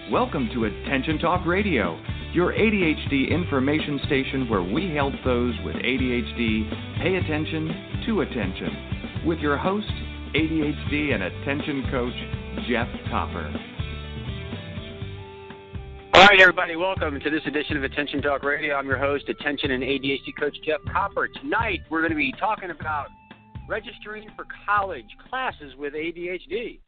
Welcome to Attention Talk Radio, your ADHD information station where we help those with ADHD pay attention to attention. With your host, ADHD and attention coach, Jeff Copper. All right, everybody, welcome to this edition of Attention Talk Radio. I'm your host, Attention and ADHD coach, Jeff Copper. Tonight, we're going to be talking about registering for college classes with ADHD.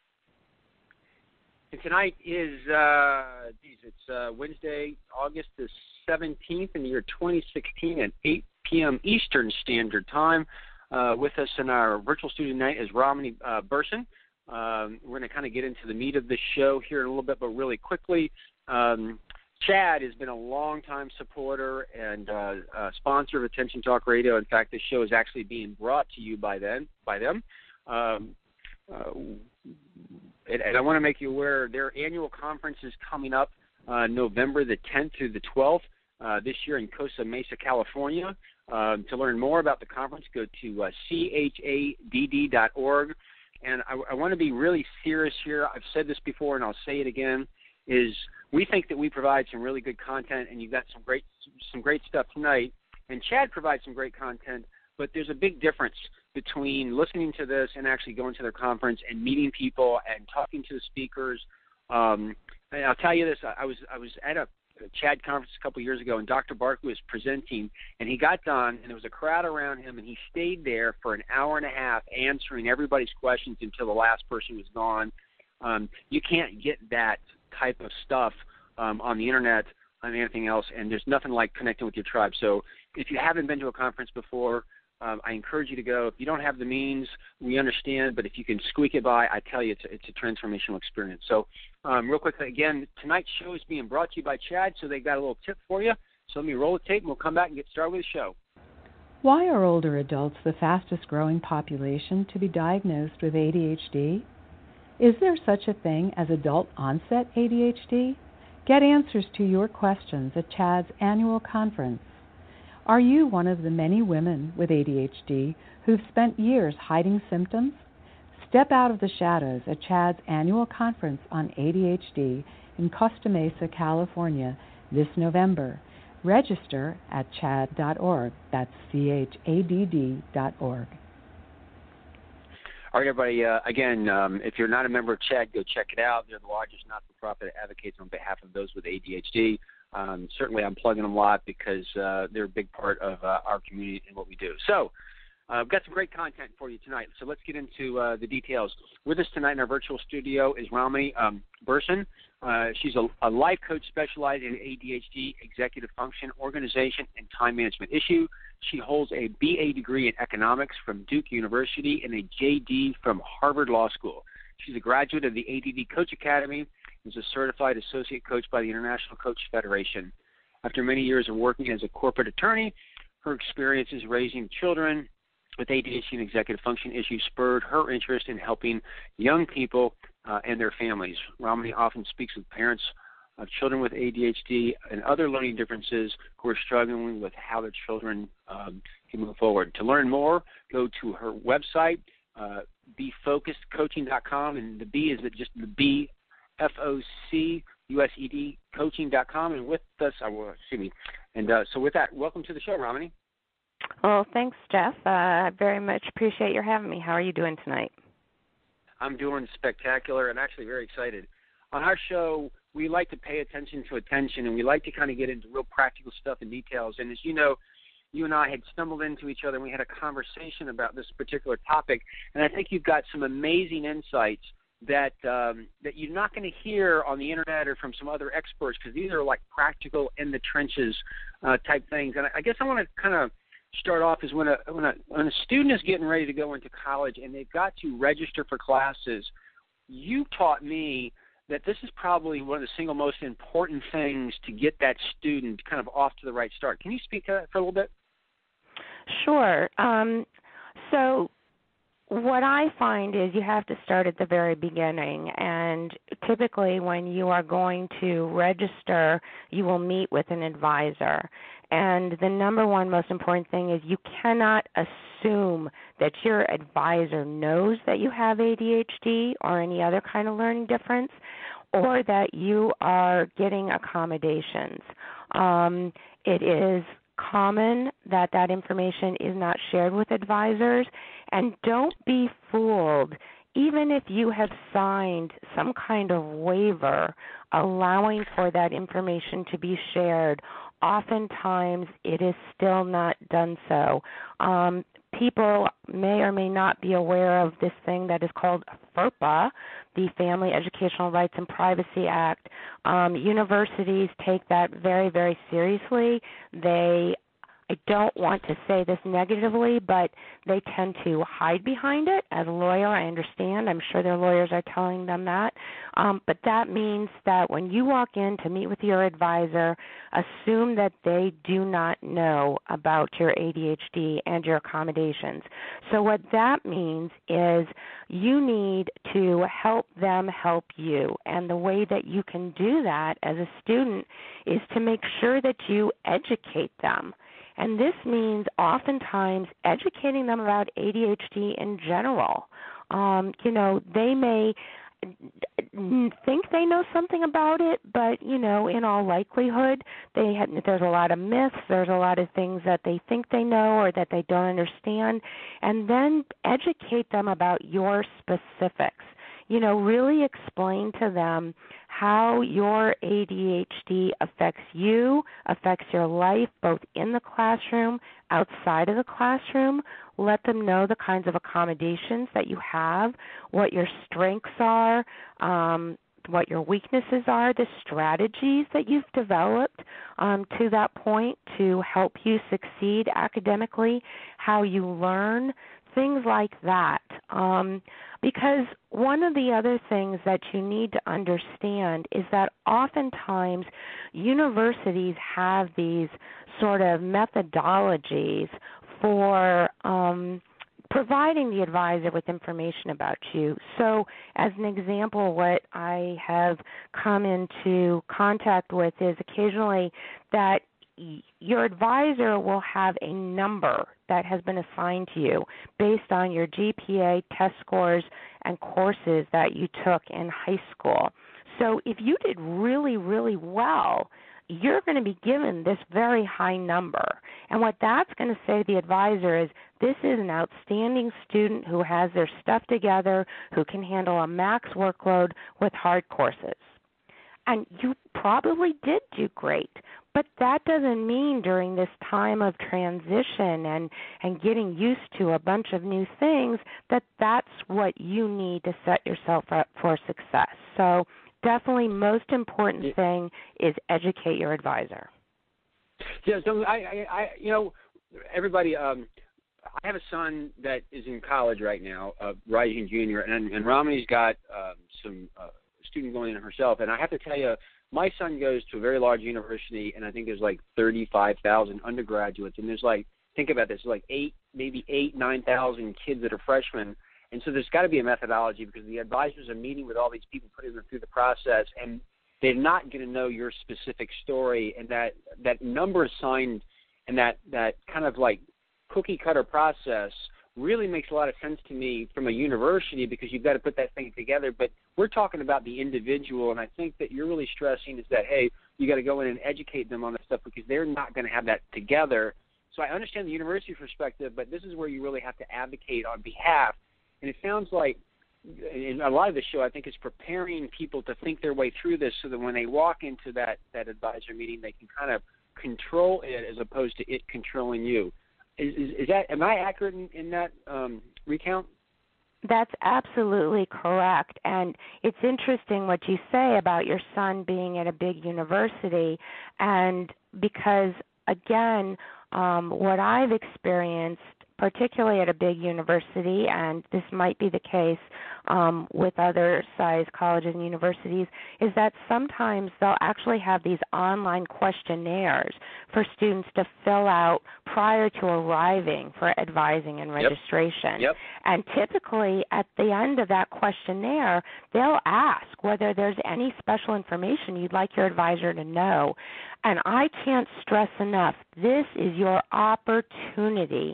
And tonight is, it's Wednesday, August the 17th in the year 2016 at 8 p.m. Eastern Standard Time. With us in our virtual studio tonight is Romney Burson. We're going to kind of get into the meat of the show here in a little bit, but really quickly, Chad has been a longtime supporter and sponsor of Attention Talk Radio. In fact, this show is actually being brought to you by them. And I want to make you aware their annual conference is coming up November the 10th through the 12th this year in Costa Mesa, California. To learn more about the conference, go to chadd.org. And I want to be really serious here. I've said this before, and I'll say it again, is we think that we provide some really good content, and you've got some great stuff tonight. And Chad provides some great content, but there's a big difference between listening to this and actually going to their conference and meeting people and talking to the speakers. And I'll tell you this, I was at a Chad conference a couple of years ago, and Dr. Barkley was presenting, and he got done, and there was a crowd around him, and he stayed there for an hour and a half answering everybody's questions until the last person was gone. You can't get that type of stuff on the internet, on anything else, and there's nothing like connecting with your tribe. So if you haven't been to a conference before, I encourage you to go. If you don't have the means, we understand, but if you can squeak it by, I tell you, it's a transformational experience. So real quickly, again, tonight's show is being brought to you by Chad, so they got a little tip for you. So let me roll the tape, and we'll come back and get started with the show. Why are older adults the fastest growing population to be diagnosed with ADHD? Is there such a thing as adult onset ADHD? Get answers to your questions at Chad's annual conference. Are you one of the many women with ADHD who've spent years hiding symptoms? Step out of the shadows at Chad's annual conference on ADHD in Costa Mesa, California this November. Register at chadd.org. That's chadd.org. All right, everybody, again, if you're not a member of Chad, go check it out. They're the largest not-for-profit that advocates on behalf of those with ADHD. Certainly I'm plugging them a lot because they're a big part of our community and what we do. So I've got some great content for you tonight. So let's get into the details. With us tonight in our virtual studio is Romney Burson. She's a life coach specializing in ADHD, executive function, organization, and time management issue. She holds a BA degree in economics from Duke University and a JD from Harvard Law School. She's a graduate of the ADD Coach Academy, is a certified associate coach by the International Coach Federation. After many years of working as a corporate attorney, her experiences raising children with ADHD and executive function issues spurred her interest in helping young people and their families. Romney often speaks with parents of children with ADHD and other learning differences who are struggling with how their children can move forward. To learn more, go to her website, befocusedcoaching.com, and the B is just the B, FOCUSED coaching.com, and with us, so with that, welcome to the show, Romney. Well, thanks, Jeff. I very much appreciate your having me. How are you doing tonight? I'm doing spectacular and actually very excited. On our show, we like to pay attention to attention, and we like to kind of get into real practical stuff and details. And as you know, you and I had stumbled into each other, and we had a conversation about this particular topic, and I think you've got some amazing insights that you're not going to hear on the internet or from some other experts, because these are like practical in the trenches type things. And I guess I want to kind of start off is when a student is getting ready to go into college and they've got to register for classes, you taught me that this is probably one of the single most important things to get that student kind of off to the right start. Can you speak to that for a little bit? Sure. So what I find is you have to start at the very beginning, and typically when you are going to register, you will meet with an advisor. And the number one most important thing is you cannot assume that your advisor knows that you have ADHD or any other kind of learning difference, or that you are getting accommodations. It is common that that information is not shared with advisors, and don't be fooled. Even if you have signed some kind of waiver allowing for that information to be shared, oftentimes it is still not done so. People may or may not be aware of this thing that is called FERPA, the Family Educational Rights and Privacy Act. Universities take that very, very seriously. I don't want to say this negatively, but they tend to hide behind it. As a lawyer, I understand. I'm sure their lawyers are telling them that. But that means that when you walk in to meet with your advisor, assume that they do not know about your ADHD and your accommodations. So what that means is you need to help them help you. And the way that you can do that as a student is to make sure that you educate them. And this means oftentimes educating them about ADHD in general. They may think they know something about it, but, in all likelihood, there's a lot of myths, there's a lot of things that they think they know or that they don't understand, and then educate them about your specifics. Really explain to them how your ADHD affects you, affects your life, both in the classroom, outside of the classroom. Let them know the kinds of accommodations that you have, what your strengths are, what your weaknesses are, the strategies that you've developed to that point to help you succeed academically, how you learn, things like that. Because one of the other things that you need to understand is that oftentimes universities have these sort of methodologies for providing the advisor with information about you. So as an example, what I have come into contact with is occasionally that your advisor will have a number that has been assigned to you based on your GPA, test scores, and courses that you took in high school. So if you did really, really well, you're going to be given this very high number. And what that's going to say to the advisor is, this is an outstanding student who has their stuff together, who can handle a max workload with hard courses. And you probably did do great, but that doesn't mean during this time of transition and getting used to a bunch of new things that that's what you need to set yourself up for success. So definitely most important thing is educate your advisor. Yeah, so I everybody, I have a son that is in college right now, rising junior, and Romney's got some student going in herself, and I have to tell you, my son goes to a very large university, and I think there's like 35,000 undergraduates, and there's think about this, 9,000 kids that are freshmen, and so there's got to be a methodology because the advisors are meeting with all these people, putting them through the process, and they're not going to know your specific story, and that number assigned and that kind of cookie cutter process really makes a lot of sense to me from a university because you've got to put that thing together. But we're talking about the individual, and I think that you're really stressing is that, hey, you got to go in and educate them on this stuff because they're not going to have that together. So I understand the university perspective, but this is where you really have to advocate on behalf. And it sounds like in a lot of the show, I think, is preparing people to think their way through this so that when they walk into that advisor meeting, they can kind of control it as opposed to it controlling you. Is that, am I accurate in that recount? That's absolutely correct. And it's interesting what you say about your son being at a big university. And because, again, what I've experienced, particularly at a big university, and this might be the case with other size colleges and universities, is that sometimes they'll actually have these online questionnaires for students to fill out prior to arriving for advising and registration. Yep. And typically at the end of that questionnaire, they'll ask whether there's any special information you'd like your advisor to know. And I can't stress enough, this is your opportunity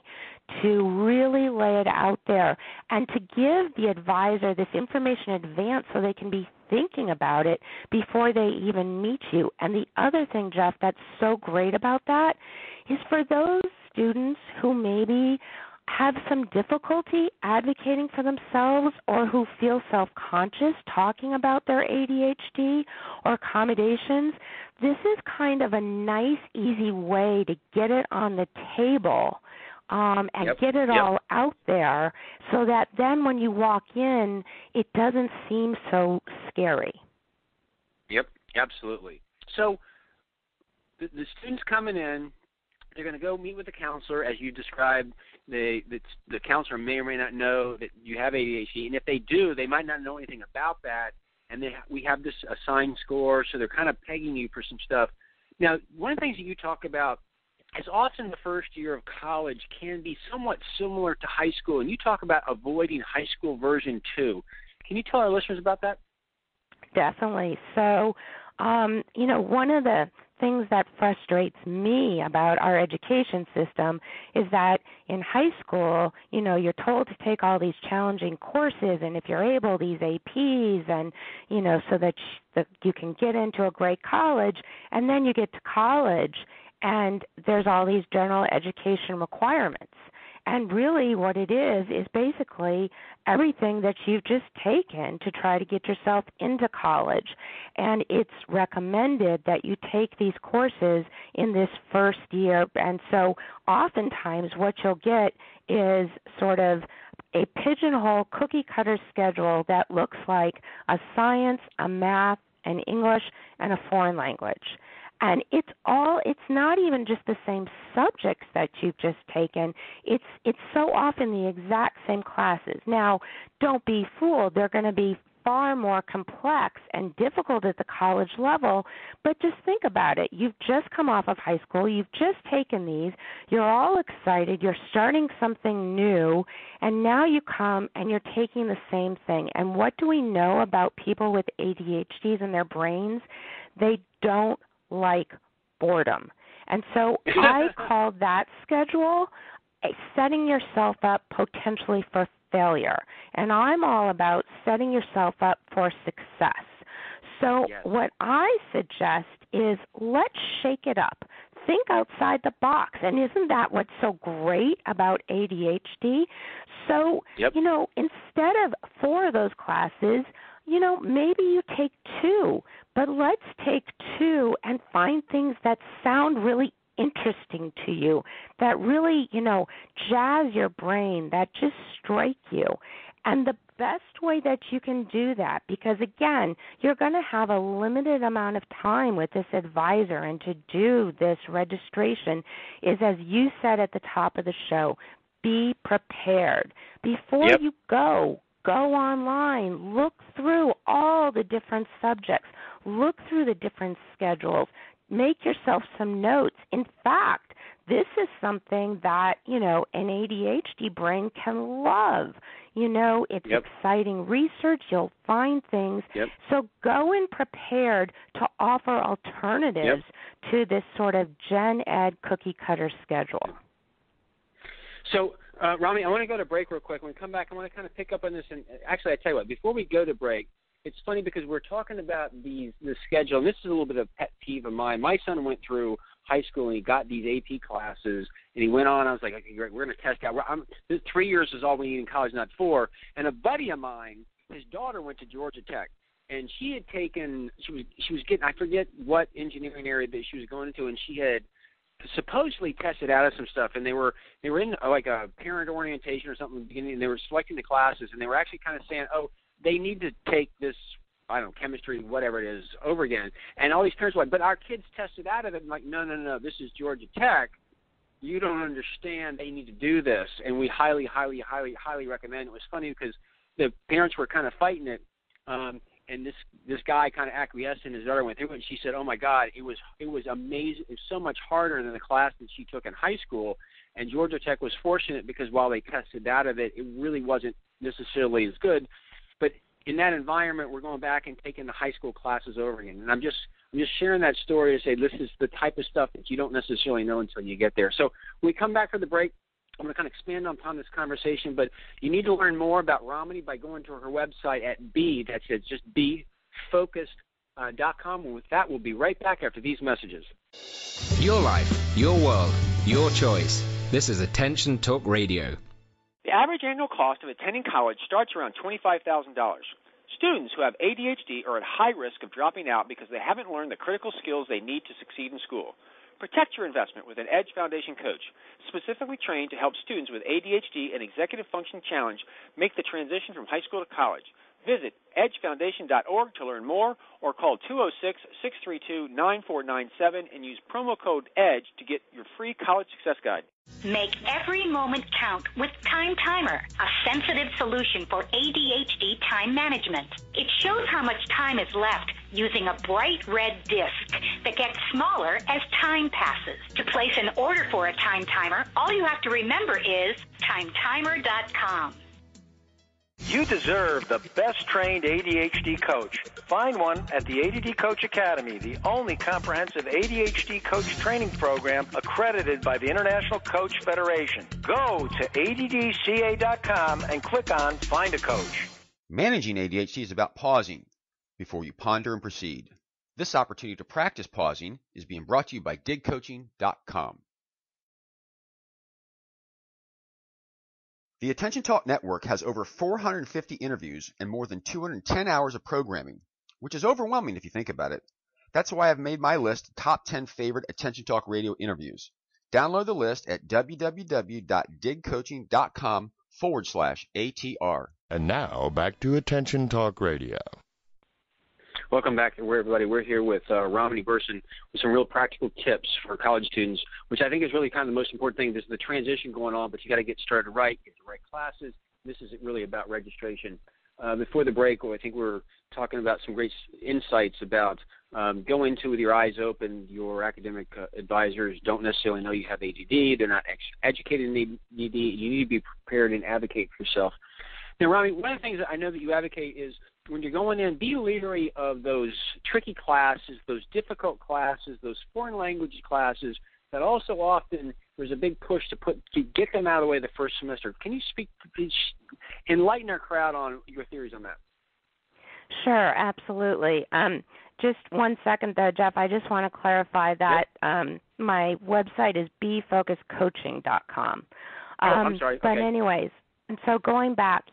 to really lay it out there and to give the advisor this information in advance so they can be thinking about it before they even meet you. And the other thing, Jeff, that's so great about that is for those students who maybe have some difficulty advocating for themselves or who feel self-conscious talking about their ADHD or accommodations, this is kind of a nice, easy way to get it on the table and get it all out there so that then when you walk in, it doesn't seem so scary. Yep, absolutely. So the students coming in, they're going to go meet with the counselor, as you described. The counselor may or may not know that you have ADHD, and if they do, they might not know anything about that. And we have this assigned score, so they're kind of pegging you for some stuff. Now, one of the things that you talk about is often the first year of college can be somewhat similar to high school, and you talk about avoiding high school version 2. Can you tell our listeners about that? Definitely. So, one of the things that frustrates me about our education system is that in high school, you're told to take all these challenging courses, and if you're able, these APs, and, so that you can get into a great college, and then you get to college, and there's all these general education requirements. And really what it is basically everything that you've just taken to try to get yourself into college. And it's recommended that you take these courses in this first year. And so oftentimes what you'll get is sort of a pigeonhole cookie-cutter schedule that looks like a science, a math, an English, and a foreign language. And it's not even just the same subjects that you've just taken. It's so often the exact same classes. Now, don't be fooled. They're going to be far more complex and difficult at the college level, but just think about it. You've just come off of high school. You've just taken these. You're all excited. You're starting something new, and now you come and you're taking the same thing. And what do we know about people with ADHDs in their brains? They don't like boredom. And so I call that schedule setting yourself up potentially for failure. And I'm all about setting yourself up for success. So what I suggest is let's shake it up. Think outside the box. And isn't that what's so great about ADHD? So, instead of 4 of those classes, maybe you take 2, but let's take 2 and find things that sound really interesting to you, that really, jazz your brain, that just strike you. And the best way that you can do that, because again, you're going to have a limited amount of time with this advisor and to do this registration, is, as you said at the top of the show, be prepared. Before you go online, look through all the different subjects, look through the different schedules, make yourself some notes. In fact, this is something that, an ADHD brain can love. It's exciting research. You'll find things. So go in prepared to offer alternatives to this sort of gen ed cookie cutter schedule. So, Rami, I want to go to break real quick. When we come back, I want to kind of pick up on this. And actually, I tell you what, before we go to break, it's funny because we're talking about the schedule, and this is a little bit of a pet peeve of mine. My son went through high school, and he got these AP classes, and he went on. I was like, okay, great, we're going to test out. 3 years is all we need in college, not 4. And a buddy of mine, his daughter went to Georgia Tech, and she had taken, she was getting, I forget what engineering area that she was going into, and she had supposedly tested out of some stuff, and they were in like a parent orientation or something in the beginning, and they were selecting the classes, and they were actually kind of saying, oh, they need to take this, I don't know, chemistry, whatever it is, over again. And all these parents were like, but our kids tested out of it. And like, no, this is Georgia Tech. You don't understand. They need to do this. And we highly, highly, highly, highly recommend. It was funny because the parents were kind of fighting it. And this guy kind of acquiesced, and his daughter went through it, and she said, oh, my God, it was amazing. It was so much harder than the class that she took in high school. And Georgia Tech was fortunate because while they tested out of it, it really wasn't necessarily as good. But in that environment, we're going back and taking the high school classes over again. And I'm just sharing that story to say this is the type of stuff that you don't necessarily know until you get there. So when we come back from the break, I'm going to kind of expand upon this conversation, but you need to learn more about Ramani by going to her website at B, that's it, just BeFocused.com. And with that, we'll be right back after these messages. Your life, your world, your choice. This is Attention Talk Radio. The average annual cost of attending college starts around $25,000. Students who have ADHD are at high risk of dropping out because they haven't learned the critical skills they need to succeed in school. Protect your investment with an EDGE Foundation coach, specifically trained to help students with ADHD and executive function challenge make the transition from high school to college. Visit edgefoundation.org to learn more or call 206-632-9497 and use promo code EDGE to get your free college success guide. Make every moment count with Time Timer, a sensitive solution for ADHD time management. It shows how much time is left using a bright red disc that gets smaller as time passes. To place an order for a Time Timer, all you have to remember is timetimer.com. You deserve the best-trained ADHD coach. Find one at the ADD Coach Academy, the only comprehensive ADHD coach training program accredited by the International Coach Federation. Go to addca.com and click on Find a Coach. Managing ADHD is about pausing before you ponder and proceed. This opportunity to practice pausing is being brought to you by digcoaching.com. The Attention Talk Network has over 450 interviews and more than 210 hours of programming, which is overwhelming if you think about it. That's why I've made my list top 10 favorite Attention Talk Radio interviews. Download the list at www.digcoaching.com/ATR. And now back to Attention Talk Radio. Welcome back, everybody. We're here with Ramani Burson with some real practical tips for college students, which I think is really kind of the most important thing. This is the transition going on, but you got to get started right, get the right classes. This is really about registration. Before the break, I think we're talking about some great insights about go into with your eyes open. Your academic advisors don't necessarily know you have ADD. They're not educated in ADD. You need to be prepared and advocate for yourself. Now, Ramani, one of the things that I know that you advocate is when you're going in, be leery of those tricky classes, those difficult classes, those foreign language classes that also often there's a big push to get them out of the way the first semester. Can you enlighten our crowd on your theories on that? Sure, absolutely. Just 1 second, though, Jeff. I just want to clarify that my website is befocusedcoaching.com. I'm sorry. But anyways, and so going back,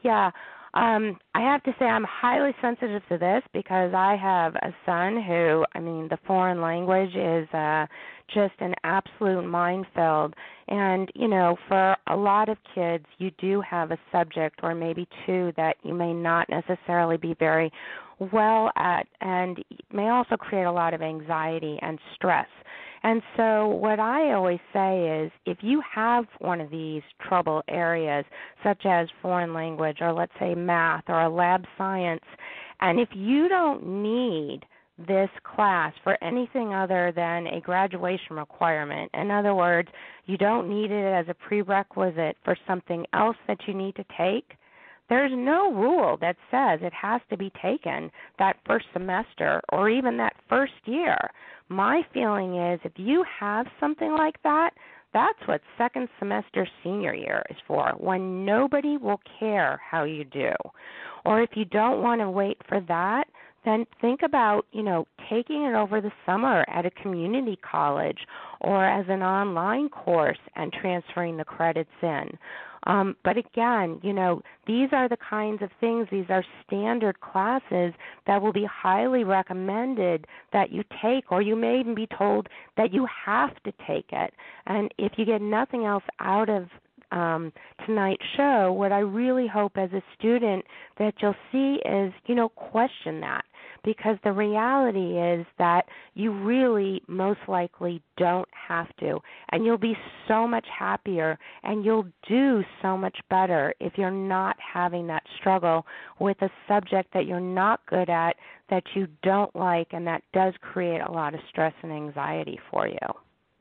I have to say I'm highly sensitive to this because I have a son who, the foreign language is just an absolute minefield. And, for a lot of kids, you do have a subject or maybe two that you may not necessarily be very well at, and may also create a lot of anxiety and stress. And so what I always say is if you have one of these trouble areas, such as foreign language or let's say math or a lab science, and if you don't need this class for anything other than a graduation requirement, in other words, you don't need it as a prerequisite for something else that you need to take, there's no rule that says it has to be taken that first semester or even that first year. My feeling is if you have something like that, that's what second semester senior year is for, when nobody will care how you do. Or if you don't want to wait for that, then think about, taking it over the summer at a community college or as an online course and transferring the credits in. But again, these are the kinds of things, these are standard classes that will be highly recommended that you take, or you may even be told that you have to take it. And if you get nothing else out of tonight's show, what I really hope as a student that you'll see is, question that. Because the reality is that you really most likely don't have to. And you'll be so much happier and you'll do so much better if you're not having that struggle with a subject that you're not good at, that you don't like, and that does create a lot of stress and anxiety for you.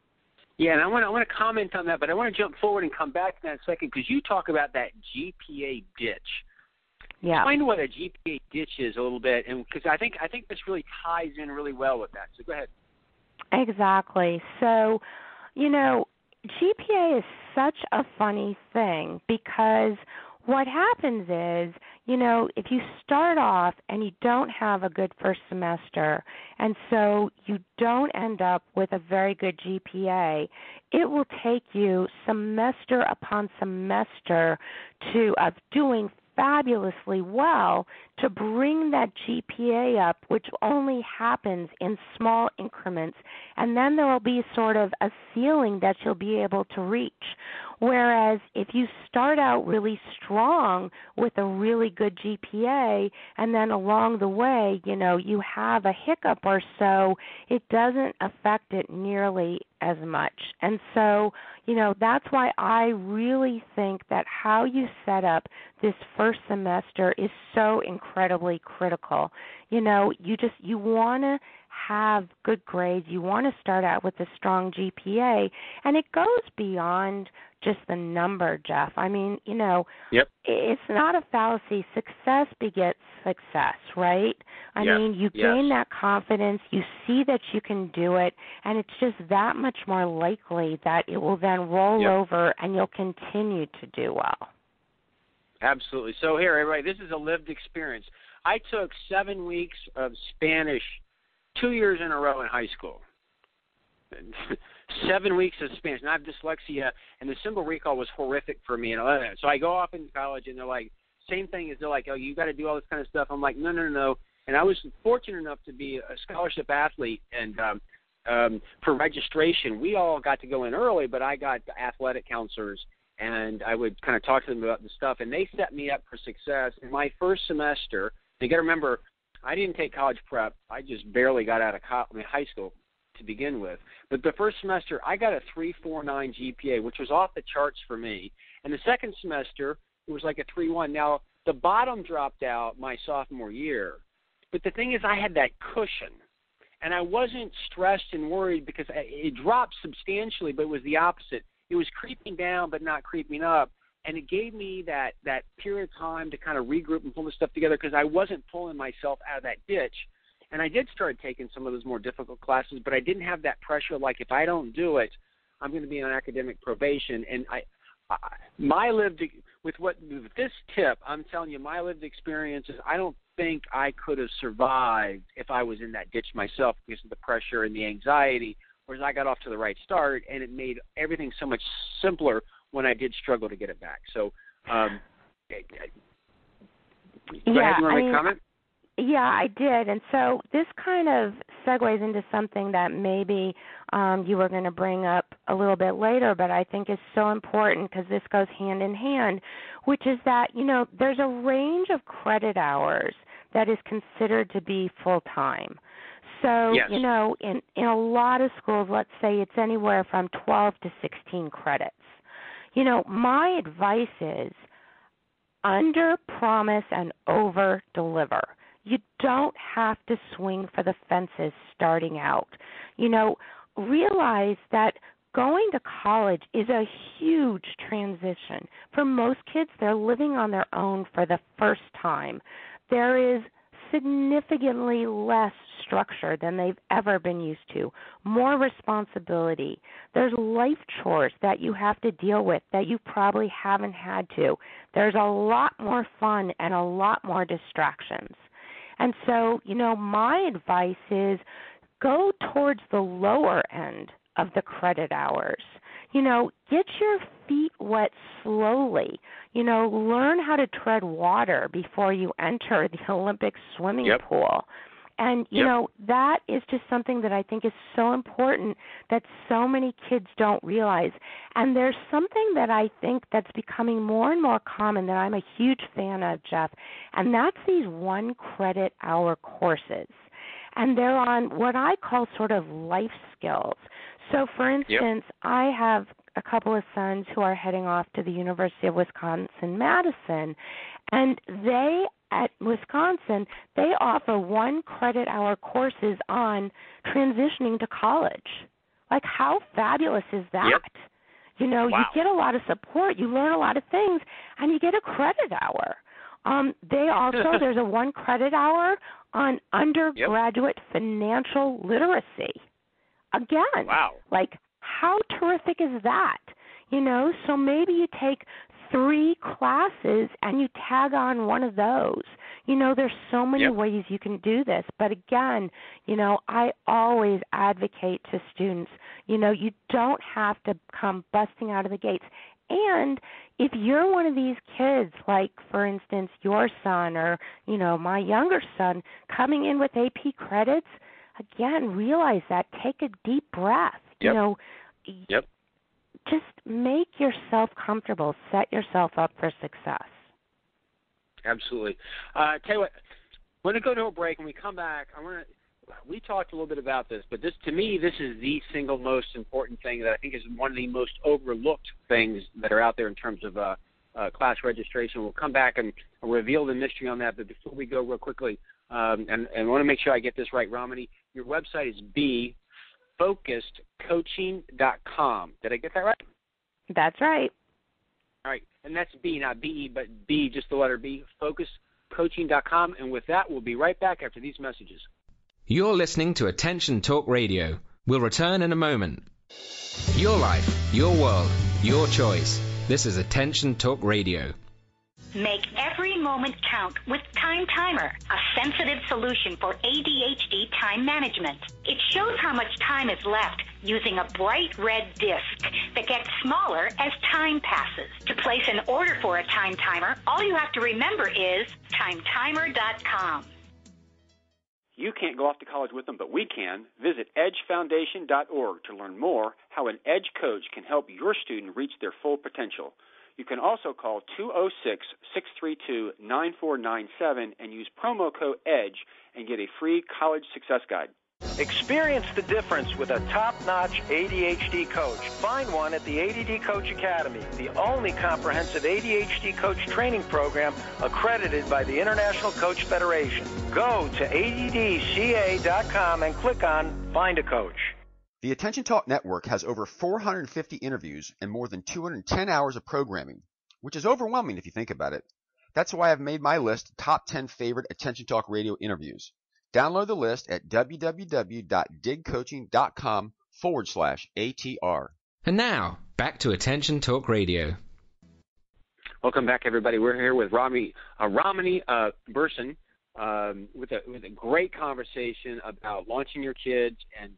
Yeah, and I want to comment on that, but I want to jump forward and come back to that in a second because you talk about that GPA ditch. Yeah. Explain what a GPA ditch is a little bit, and because I think this really ties in really well with that. So go ahead. Exactly. So, GPA is such a funny thing because what happens is, if you start off and you don't have a good first semester, and so you don't end up with a very good GPA, it will take you semester upon semester of doing fabulously well to bring that GPA up, which only happens in small increments, and then there will be sort of a ceiling that you'll be able to reach. Whereas if you start out really strong with a really good GPA and then along the way, you have a hiccup or so, it doesn't affect it nearly as much. And so, that's why I really think that how you set up this first semester is so incredibly critical. You want to have good grades. You want to start out with a strong GPA, and it goes beyond just the number, Jeff. I mean, Yep. It's not a fallacy. Success begets success, right? I mean, you gain that confidence, you see that you can do it, and it's just that much more likely that it will then roll over and you'll continue to do well. Absolutely. So here, everybody, this is a lived experience. I took 7 weeks of Spanish 2 years in a row in high school. 7 weeks of Spanish. And I have dyslexia, and the symbol recall was horrific for me. And so I go off into college, and they're like, same thing as they're like, oh, you got to do all this kind of stuff. I'm like, no. And I was fortunate enough to be a scholarship athlete, and for registration, we all got to go in early, but I got athletic counselors, and I would kind of talk to them about the stuff, and they set me up for success. In my first semester, you got to remember, I didn't take college prep. I just barely got out of high school to begin with. But the first semester, I got a 3.49 GPA, which was off the charts for me. And the second semester, it was like a 3.1. Now, the bottom dropped out my sophomore year. But the thing is, I had that cushion. And I wasn't stressed and worried because it dropped substantially, but it was the opposite. It was creeping down but not creeping up. And it gave me that period of time to kind of regroup and pull this stuff together because I wasn't pulling myself out of that ditch. And I did start taking some of those more difficult classes, but I didn't have that pressure like if I don't do it, I'm going to be on academic probation. And with this tip, I'm telling you, my lived experiences, I don't think I could have survived if I was in that ditch myself because of the pressure and the anxiety, whereas I got off to the right start, and it made everything so much simpler when I did struggle to get it back. So, go ahead, you want to make a comment? Yeah, I did. And so this kind of segues into something that maybe you were going to bring up a little bit later, but I think is so important because this goes hand in hand, which is that, there's a range of credit hours that is considered to be full-time. So, in a lot of schools, let's say it's anywhere from 12 to 16 credits. My advice is under-promise and over-deliver. You don't have to swing for the fences starting out. Realize that going to college is a huge transition. For most kids, they're living on their own for the first time. There is significantly less structure than they've ever been used to, more responsibility. There's life chores that you have to deal with that you probably haven't had to. There's a lot more fun and a lot more distractions. And so, my advice is go towards the lower end of the credit hours. Get your feet wet slowly. Learn how to tread water before you enter the Olympic swimming pool. And, that is just something that I think is so important that so many kids don't realize. And there's something that I think that's becoming more and more common that I'm a huge fan of, Jeff, and that's these 1 credit hour courses. And they're on what I call sort of life skills. So, for instance, I have a couple of sons who are heading off to the University of Wisconsin-Madison, and at Wisconsin, they offer 1 credit hour courses on transitioning to college. Like, how fabulous is that? You get a lot of support, you learn a lot of things, and you get a credit hour. There's a 1 credit hour on undergraduate financial literacy. Again, like, How terrific is that? You know, so maybe you take 3 classes and you tag on one of those. You know, there's so many ways you can do this. But again, you know, I always advocate to students, you know, you don't have to come busting out of the gates. And if you're one of these kids, like, for instance, your son or, you know, my younger son, coming in with AP credits, again, realize that. Take a deep breath. You know, just make yourself comfortable. Set yourself up for success. Absolutely. Tell you what, we're going to go to a break. When we come back, we talked a little bit about this, but to me, this is the single most important thing that I think is one of the most overlooked things that are out there in terms of class registration. We'll come back and reveal the mystery on that, but before we go real quickly, and I want to make sure I get this right, Ramani, your website is bfocusedcoaching.com. Did I get that right? That's right. All right, and that's B, not B-E, but B, just the letter B, focusedcoaching.com. And with that, we'll be right back after these messages. You're listening to Attention Talk Radio. We'll return in a moment. Your life, your world, your choice. This is Attention Talk Radio. Make every moment count with Time Timer, a sensitive solution for ADHD time management. It shows how much time is left using a bright red disc that gets smaller as time passes. To place an order for a Time Timer, all you have to remember is timetimer.com. You can't go off to college with them, but we can. Visit edgefoundation.org to learn more how an EDGE coach can help your student reach their full potential. You can also call 206-632-9497 and use promo code EDGE and get a free college success guide. Experience the difference with a top-notch ADHD coach. Find one at the ADD Coach Academy, the only comprehensive ADHD coach training program accredited by the International Coach Federation. Go to addca.com and click on Find a Coach. The Attention Talk Network has over 450 interviews and more than 210 hours of programming, which is overwhelming if you think about it. That's why I've made my list top 10 favorite Attention Talk Radio interviews. Download the list at www.digcoaching.com/ATR. And now, back to Attention Talk Radio. Welcome back, everybody. We're here with Ramani Burson with a great conversation about launching your kids and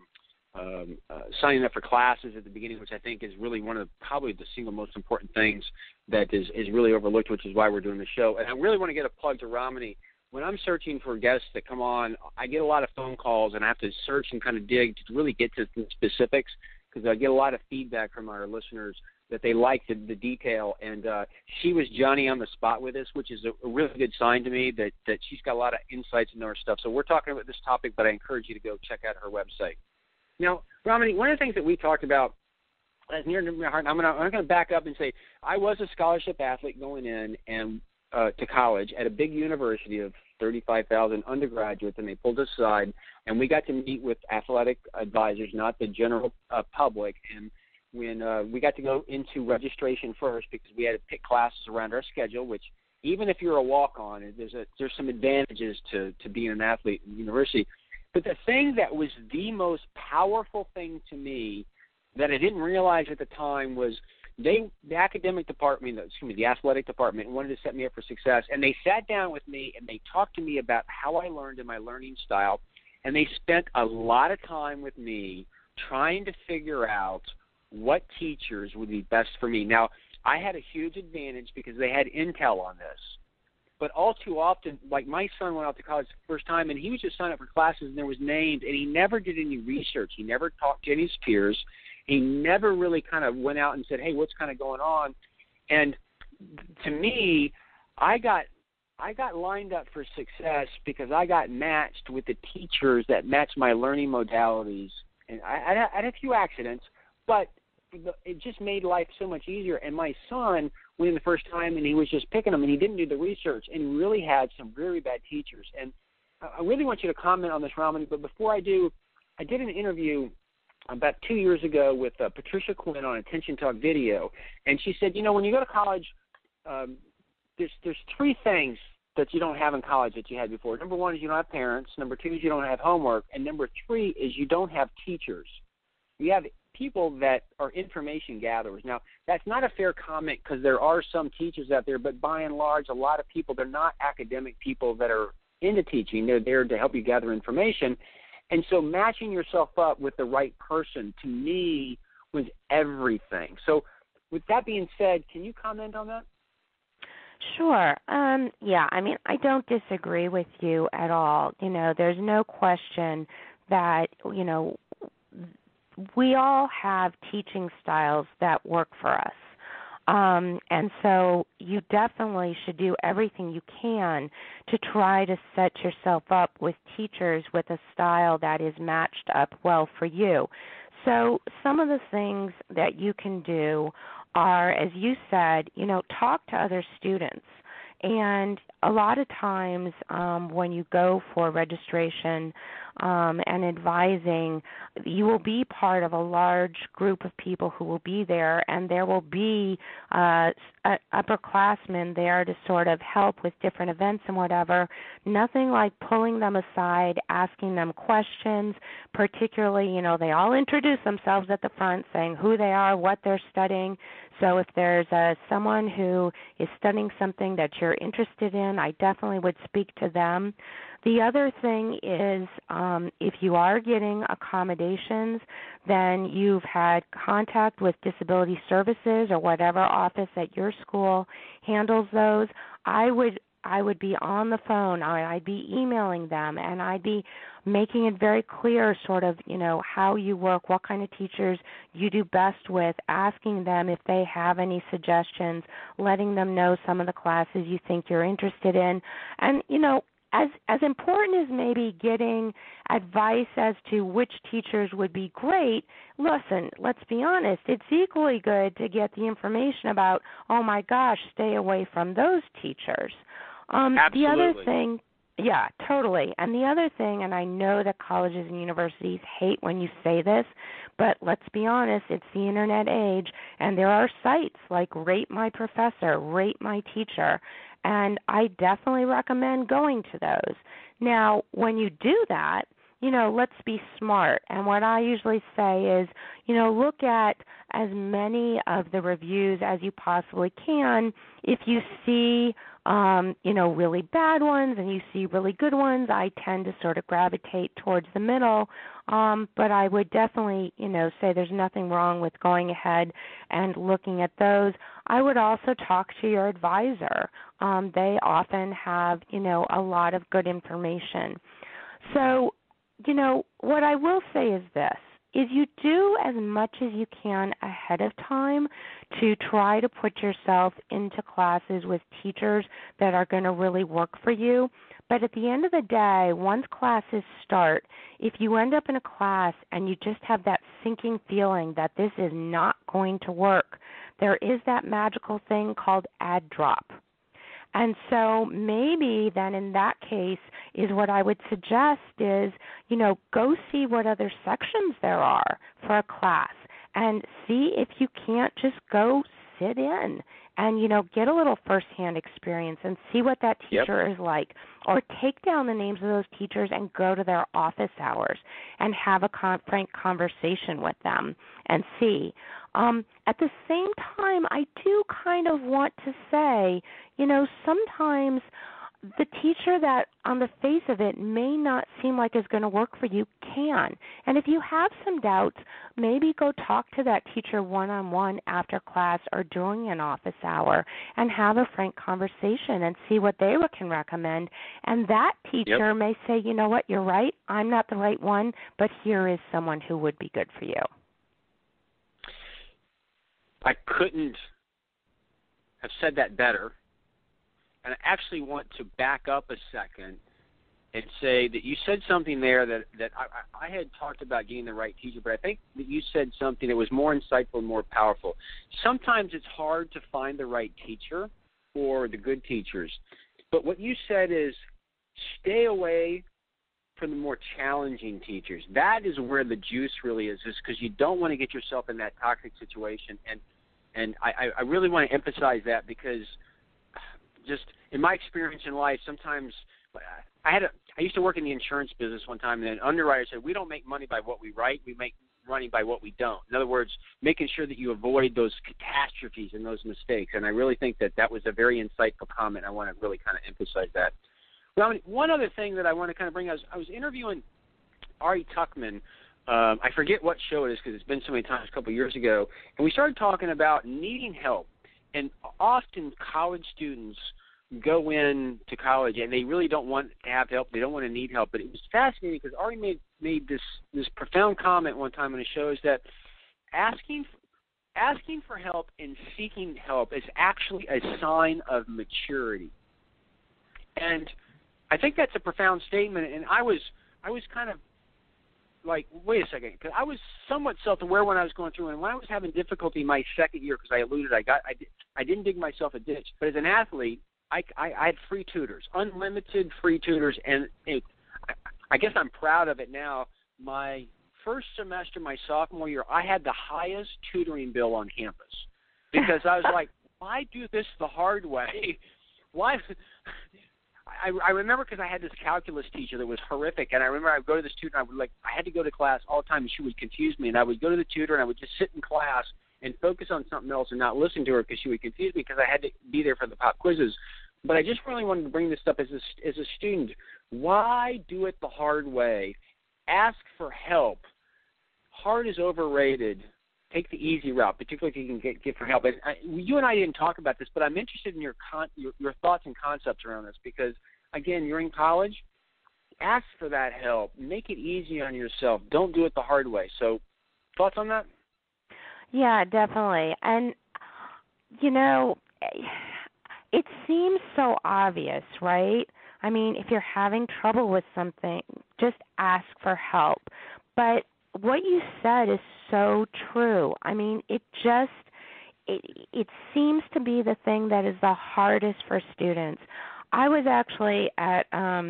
signing up for classes at the beginning, which I think is really one of probably the single most important things that is really overlooked, which is why we're doing the show. And I really want to get a plug to Ramani. When I'm searching for guests that come on, I get a lot of phone calls, and I have to search and kind of dig to really get to the specifics, because I get a lot of feedback from our listeners that they like the detail. And she was Johnny on the spot with us, which is a really good sign to me that she's got a lot of insights into her stuff. So we're talking about this topic, but I encourage you to go check out her website. Now, Ramani, one of the things that we talked about as near to my heart, I'm going to back up and say I was a scholarship athlete going in and to college at a big university of 35,000 undergraduates, and they pulled us aside, and we got to meet with athletic advisors, not the general public. And when we got to go into registration first, because we had to pick classes around our schedule, which even if you're a walk-on, there's some advantages to being an athlete in university. But the thing that was the most powerful thing to me that I didn't realize at the time was the athletic department wanted to set me up for success, and they sat down with me and they talked to me about how I learned and my learning style, and they spent a lot of time with me trying to figure out what teachers would be best for me. Now, I had a huge advantage because they had intel on this. But all too often, like my son went out to college the first time, and he was just signing up for classes, and there was names, and he never did any research. He never talked to any of his peers. He never really kind of went out and said, hey, what's kind of going on? And to me, I got lined up for success because I got matched with the teachers that matched my learning modalities. And I had a few accidents, but it just made life so much easier. And my son went in the first time, and he was just picking them, and he didn't do the research, and he really had some very bad teachers. And I really want you to comment on this, Ramani, but before I do, I did an interview about 2 years ago with Patricia Quinn on Attention Talk Video, and she said, when you go to college, there's 3 things that you don't have in college that you had before. Number 1 is you don't have parents. Number 2 is you don't have homework. And number 3 is you don't have teachers. You have people that are information gatherers. Now, that's not a fair comment because there are some teachers out there, but by and large, a lot of people, they're not academic people that are into teaching. They're there to help you gather information. And so matching yourself up with the right person, to me, was everything. So with that being said, can you comment on that? Sure. Yeah, I mean, I don't disagree with you at all. There's no question that, we all have teaching styles that work for us. And so you definitely should do everything you can to try to set yourself up with teachers with a style that is matched up well for you. So some of the things that you can do are, as you said, talk to other students. And a lot of times when you go for registration and advising, you will be part of a large group of people who will be there, and there will be upperclassmen there to sort of help with different events and whatever. Nothing like pulling them aside, asking them questions, particularly, they all introduce themselves at the front saying who they are, what they're studying. So if there's someone who is studying something that you're interested in, I definitely would speak to them. The other thing is if you are getting accommodations, then you've had contact with Disability Services or whatever office at your school handles those. I would be on the phone, I'd be emailing them, and I'd be making it very clear sort of, how you work, what kind of teachers you do best with, asking them if they have any suggestions, letting them know some of the classes you think you're interested in. And, as important as maybe getting advice as to which teachers would be great, listen, let's be honest, it's equally good to get the information about, oh my gosh, stay away from those teachers. Absolutely. The other thing, yeah, totally. And the other thing, and I know that colleges and universities hate when you say this, but let's be honest, it's the internet age, and there are sites like Rate My Professor, Rate My Teacher, and I definitely recommend going to those. Now, when you do that, let's be smart. And what I usually say is, look at as many of the reviews as you possibly can. If you see, really bad ones and you see really good ones, I tend to sort of gravitate towards the middle. But I would definitely, say there's nothing wrong with going ahead and looking at those. I would also talk to your advisor. They often have, a lot of good information. So, what I will say is this, is you do as much as you can ahead of time to try to put yourself into classes with teachers that are going to really work for you. But at the end of the day, once classes start, if you end up in a class and you just have that sinking feeling that this is not going to work, there is that magical thing called add drop. And so maybe then in that case is what I would suggest is, go see what other sections there are for a class and see if you can't just go sit in and, get a little firsthand experience and see what that teacher is like. Or take down the names of those teachers and go to their office hours and have a frank conversation with them and see. At the same time, I do kind of want to say, sometimes the teacher that on the face of it may not seem like is going to work for you can. And if you have some doubts, maybe go talk to that teacher one-on-one after class or during an office hour and have a frank conversation and see what they can recommend. And that teacher may say, you know what, you're right, I'm not the right one, but here is someone who would be good for you. I couldn't have said that better. And I actually want to back up a second and say that you said something there that I had talked about getting the right teacher, but I think that you said something that was more insightful and more powerful. Sometimes it's hard to find the right teacher or the good teachers. But what you said is stay away from the more challenging teachers. That is where the juice really is because you don't want to get yourself in that toxic situation. And I really want to emphasize that because just in my experience in life, sometimes I used to work in the insurance business one time, and an underwriter said, we don't make money by what we write, we make running by what we don't. In other words, making sure that you avoid those catastrophes and those mistakes. And I really think that was a very insightful comment. I want to really kind of emphasize that. Well, one other thing that I want to kind of bring up, I was interviewing Ari Tuckman. I forget what show it is because it's been so many times a couple of years ago. And we started talking about needing help. And often college students go into college and they really don't want to have help. They don't want to need help. But it was fascinating because Ari made this profound comment one time on the show, is that asking for help and seeking help is actually a sign of maturity. And I think that's a profound statement. And I was kind of like, wait a second, because I was somewhat self-aware when I was going through, and when I was having difficulty my second year, because I alluded, I didn't dig myself a ditch. But as an athlete, I had free tutors, unlimited free tutors, and I guess I'm proud of it now. My first semester, my sophomore year, I had the highest tutoring bill on campus because I was like, why do this the hard way? Why? I remember because I had this calculus teacher that was horrific, and I remember I would go to this tutor, and I had to go to class all the time, and she would confuse me, and I would go to the tutor, and I would just sit in class and focus on something else and not listen to her because she would confuse me because I had to be there for the pop quizzes. But I just really wanted to bring this up as a student. Why do it the hard way? Ask for help. Hard is overrated. Take the easy route, particularly if you can get for help. And you and I didn't talk about this, but I'm interested in your thoughts and concepts around this because, again, you're in college. Ask for that help. Make it easy on yourself. Don't do it the hard way. So thoughts on that? Yeah, definitely. And, you know, it seems so obvious, right? I mean, if you're having trouble with something, just ask for help. But what you said is so true. I mean, it seems to be the thing that is the hardest for students. I was actually at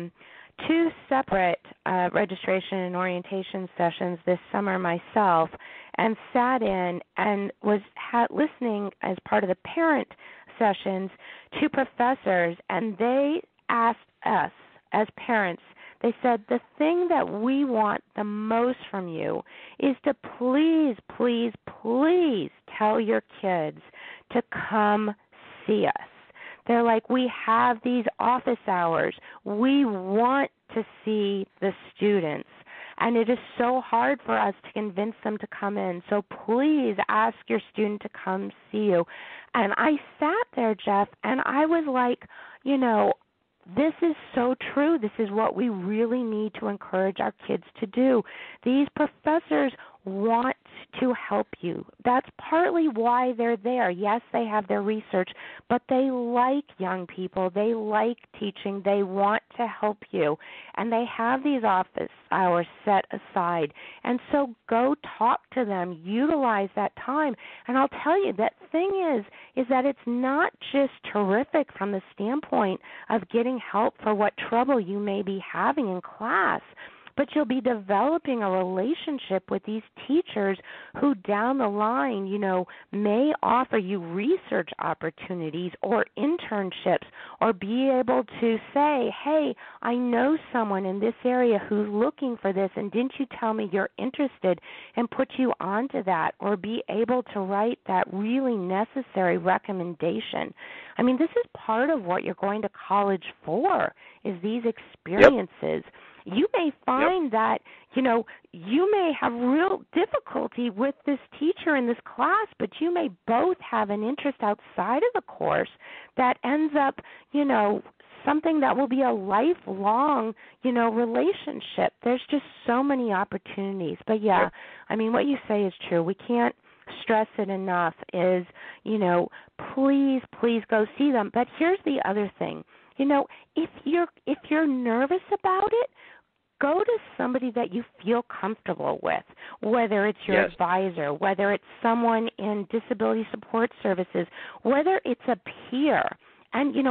two separate registration and orientation sessions this summer myself, and sat in and was listening as part of the parent sessions to professors, and they asked us as parents, they said, the thing that we want the most from you is to please, please, please tell your kids to come see us. They're like, we have these office hours. We want to see the students. And it is so hard for us to convince them to come in. So please ask your student to come see you. And I sat there, Jeff, and I was like, you know, this is so true. This is what we really need to encourage our kids to do. These professors want to help you. That's partly why they're there. Yes, they have their research, but they like young people. They like teaching. They want to help you. And they have these office hours set aside. And so go talk to them. Utilize that time. And I'll tell you, that thing is that it's not just terrific from the standpoint of getting help for what trouble you may be having in class, but you'll be developing a relationship with these teachers who down the line, you know, may offer you research opportunities or internships, or be able to say, hey, I know someone in this area who's looking for this, and didn't you tell me you're interested, and put you onto that, or be able to write that really necessary recommendation. I mean, this is part of what you're going to college for, is these experiences. Yep. You may find that, you know, you may have real difficulty with this teacher in this class, but you may both have an interest outside of the course that ends up, you know, something that will be a lifelong, you know, relationship. There's just so many opportunities. But, yeah, I mean, what you say is true. We can't stress it enough is, you know, please, please go see them. But here's the other thing. You know, if you're nervous about it, go to somebody that you feel comfortable with, whether it's your advisor, whether it's someone in disability support services, whether it's a peer, and, you know,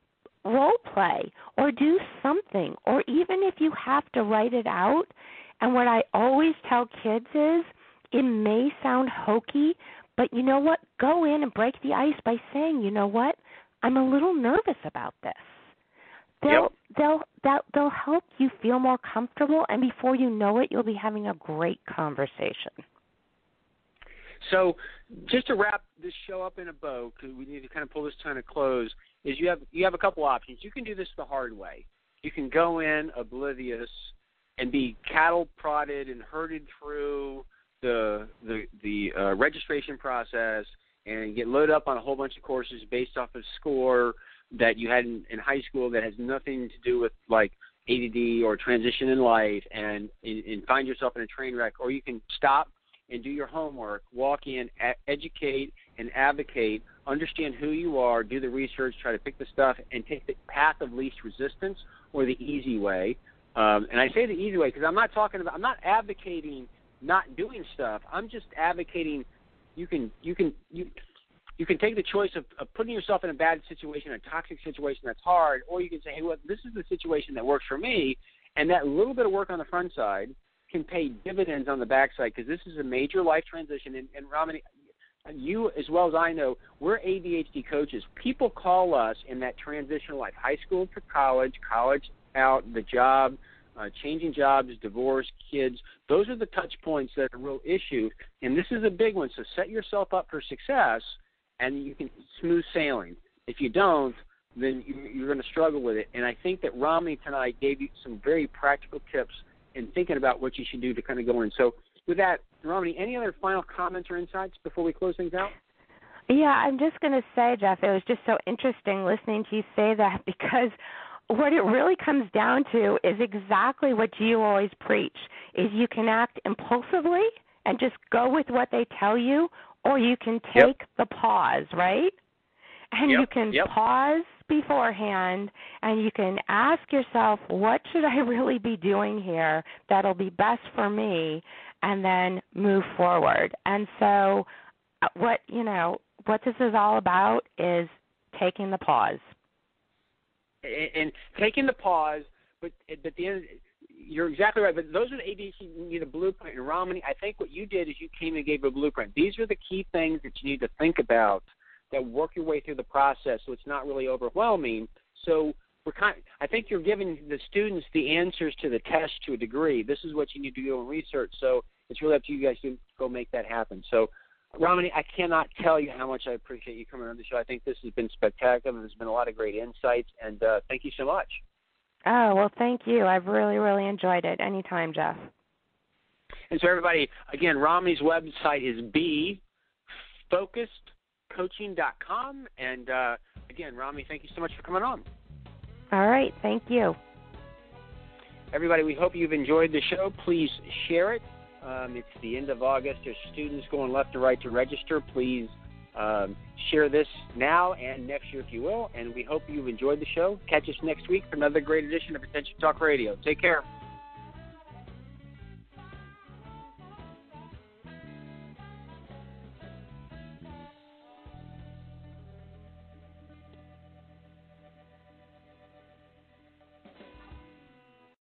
role play or do something, or even if you have to write it out. And what I always tell kids is, it may sound hokey, but you know what? Go in and break the ice by saying, you know what? I'm a little nervous about this. They'll help you feel more comfortable, and before you know it, you'll be having a great conversation. So just to wrap this show up in a bow, because we need to kind of pull this to a close, is you have a couple options. You can do this the hard way. You can go in oblivious and be cattle prodded and herded through the registration process and get loaded up on a whole bunch of courses based off of score that you had in high school that has nothing to do with like ADD or transition in life, and find yourself in a train wreck. Or you can stop and do your homework, walk in, educate and advocate, understand who you are, do the research, try to pick the stuff, and take the path of least resistance or the easy way. And I say the easy way because I'm not advocating not doing stuff. I'm just advocating you can take the choice of putting yourself in a bad situation, a toxic situation that's hard, or you can say, hey, well, this is the situation that works for me, and that little bit of work on the front side can pay dividends on the backside, because this is a major life transition. And Ramani, you as well as I know, we're ADHD coaches. People call us in that transitional life, high school to college, college out, the job, changing jobs, divorce, kids. Those are the touch points that are a real issue, and this is a big one. So set yourself up for success, and you can smooth sailing. If you don't, then you're going to struggle with it. And I think that Ramani tonight gave you some very practical tips in thinking about what you should do to kind of go in. So with that, Ramani, any other final comments or insights before we close things out? Yeah, I'm just going to say, Jeff, it was just so interesting listening to you say that, because what it really comes down to is exactly what you always preach, is you can act impulsively and just go with what they tell you, or you can take the pause, right? And you can pause beforehand, and you can ask yourself, what should I really be doing here that'll be best for me, and then move forward. And so what this is all about is taking the pause. And taking the pause, but at the end, you're exactly right. But those are the ADHD need a blueprint. And Ramani, I think what you did is you came and gave a blueprint. These are the key things that you need to think about that work your way through the process, so it's not really overwhelming. So I think you're giving the students the answers to the test to a degree. This is what you need to do in research. So it's really up to you guys to go make that happen. So, Ramani, I cannot tell you how much I appreciate you coming on the show. I think this has been spectacular. There's been a lot of great insights, and thank you so much. Oh, well, thank you. I've really, really enjoyed it. Anytime, Jeff. And so, everybody, again, Ramani's website is befocusedcoaching.com. And, again, Ramani, thank you so much for coming on. All right. Thank you. Everybody, we hope you've enjoyed the show. Please share it. It's the end of August. There's students going left and right to register. Please share this now and next year if you will. And we hope you've enjoyed the show. Catch us next week for another great edition of Attention Talk Radio. Take care.